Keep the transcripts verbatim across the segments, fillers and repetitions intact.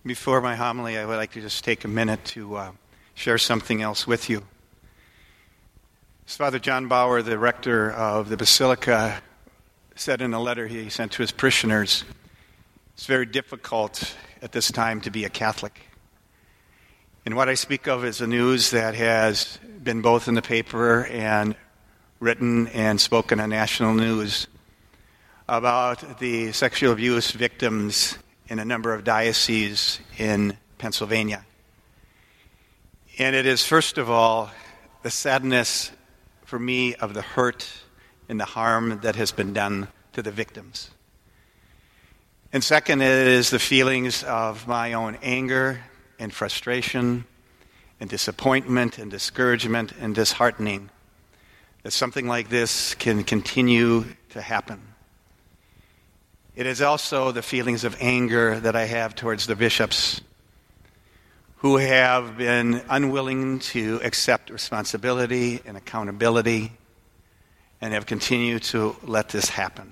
Before my homily, I would like to just take a minute to uh, share something else with you. As Father John Bauer, the rector of the Basilica, said in a letter he sent to his parishioners, it's very difficult at this time to be a Catholic. And what I speak of is the news that has been both in the paper and written and spoken on national news about the sexual abuse victims in a number of dioceses in Pennsylvania. And it is, first of all, the sadness for me of the hurt and the harm that has been done to the victims. And second, it is the feelings of my own anger and frustration and disappointment and discouragement and disheartening that something like this can continue to happen. It is also the feelings of anger that I have towards the bishops who have been unwilling to accept responsibility and accountability and have continued to let this happen.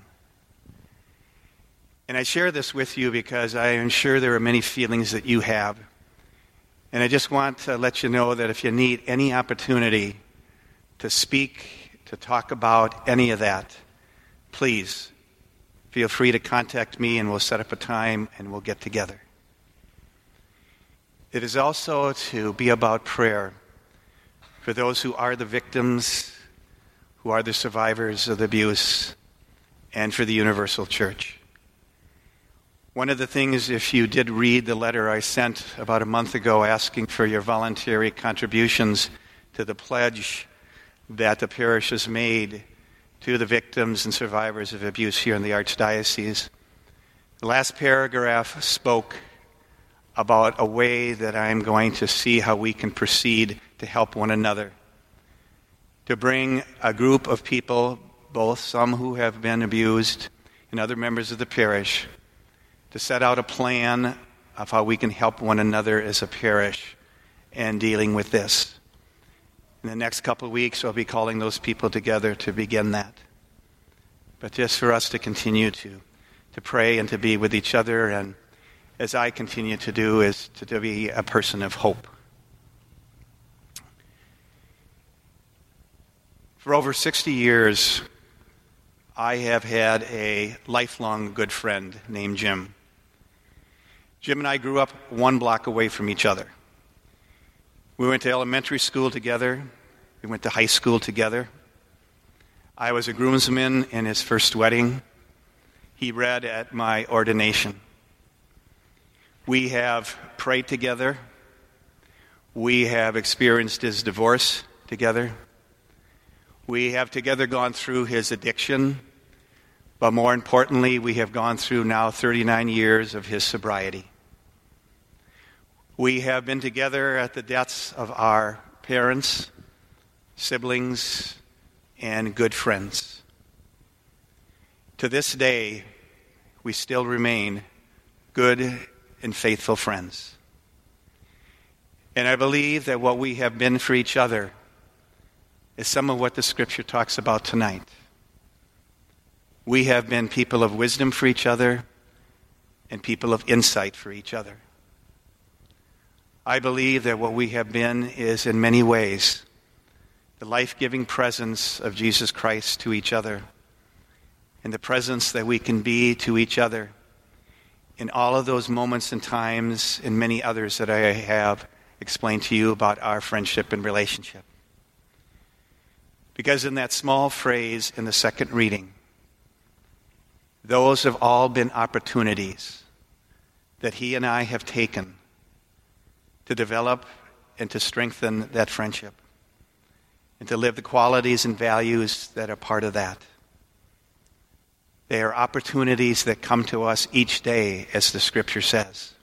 And I share this with you because I am sure there are many feelings that you have. And I just want to let you know that if you need any opportunity to speak, to talk about any of that, please feel free to contact me and we'll set up a time and we'll get together. It is also to be about prayer for those who are the victims, who are the survivors of the abuse, and for the Universal Church. One of the things, if you did read the letter I sent about a month ago asking for your voluntary contributions to the pledge that the parish has made to the victims and survivors of abuse here in the Archdiocese, the last paragraph spoke about a way that I'm going to see how we can proceed to help one another, to bring a group of people, both some who have been abused and other members of the parish, to set out a plan of how we can help one another as a parish in dealing with this. In the next couple of weeks, I'll be calling those people together to begin that. But just for us to continue to, to pray and to be with each other, and as I continue to do, is to, to be a person of hope. For over sixty years, I have had a lifelong good friend named Jim. Jim and I grew up one block away from each other. We went to elementary school together. We went to high school together. I was a groomsman in his first wedding. He read at my ordination. We have prayed together. We have experienced his divorce together. We have together gone through his addiction. But more importantly, we have gone through now thirty-nine years of his sobriety. We have been together at the deaths of our parents, siblings, and good friends. To this day, we still remain good and faithful friends. And I believe that what we have been for each other is some of what the Scripture talks about tonight. We have been people of wisdom for each other and people of insight for each other. I believe that what we have been is in many ways the life-giving presence of Jesus Christ to each other, and the presence that we can be to each other in all of those moments and times and many others that I have explained to you about our friendship and relationship. Because in that small phrase in the second reading, those have all been opportunities that he and I have taken to develop and to strengthen that friendship and to live the qualities and values that are part of that. They are opportunities that come to us each day, as the Scripture says.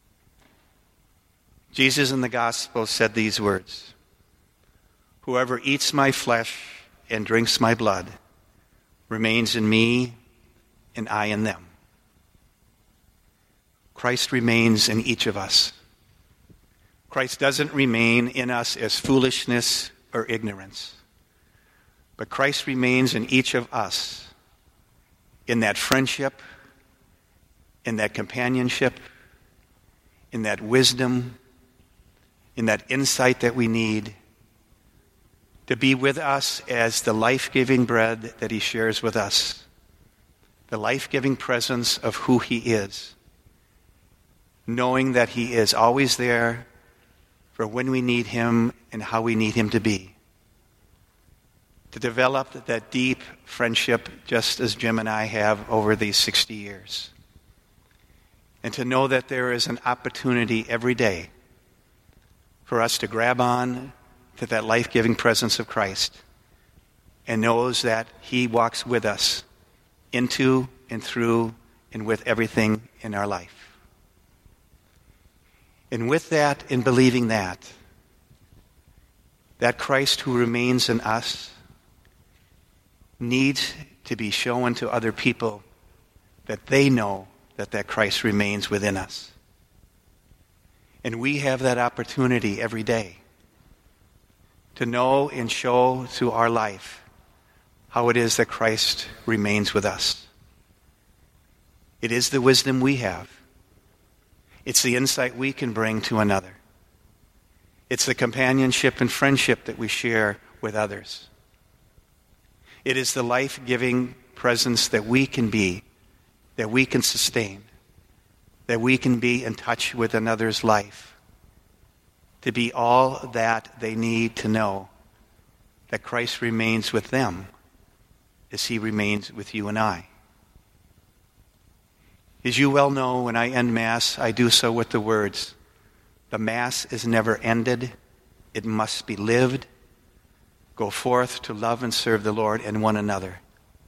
Jesus in the Gospel said these words, "Whoever eats my flesh and drinks my blood remains in me and I in them." Christ remains in each of us. Christ doesn't remain in us as foolishness or ignorance, but Christ remains in each of us in that friendship, in that companionship, in that wisdom, in that insight that we need, to be with us as the life-giving bread that he shares with us, the life-giving presence of who he is, knowing that he is always there for when we need him and how we need him to be. To develop that deep friendship just as Jim and I have over these sixty years. And to know that there is an opportunity every day for us to grab on to that life-giving presence of Christ and knows that he walks with us into and through and with everything in our life. And with that, in believing that, that Christ who remains in us needs to be shown to other people that they know that that Christ remains within us. And we have that opportunity every day to know and show through our life how it is that Christ remains with us. It is the wisdom we have. It's the insight we can bring to another. It's the companionship and friendship that we share with others. It is the life-giving presence that we can be, that we can sustain, that we can be in touch with another's life, to be all that they need to know that Christ remains with them as he remains with you and I. As you well know, when I end Mass, I do so with the words, "The Mass is never ended. It must be lived. Go forth to love and serve the Lord and one another."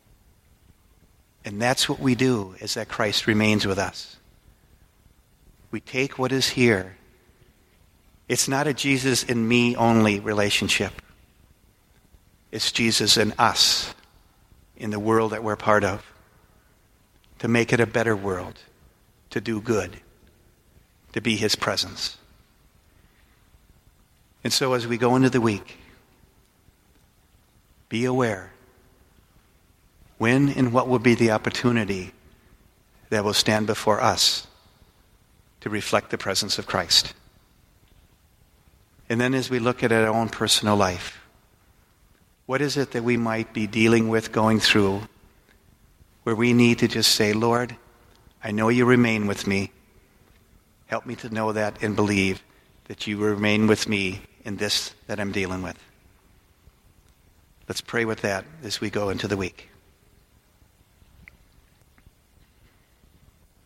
And that's what we do as that Christ remains with us. We take what is here. It's not a Jesus in me only relationship. It's Jesus in us, in the world that we're part of, to make it a better world, to do good, to be his presence. And so as we go into the week, be aware when and what will be the opportunity that will stand before us to reflect the presence of Christ. And then as we look at our own personal life, what is it that we might be dealing with, going through, where we need to just say, "Lord, I know you remain with me. Help me to know that and believe that you remain with me in this that I'm dealing with." Let's pray with that as we go into the week.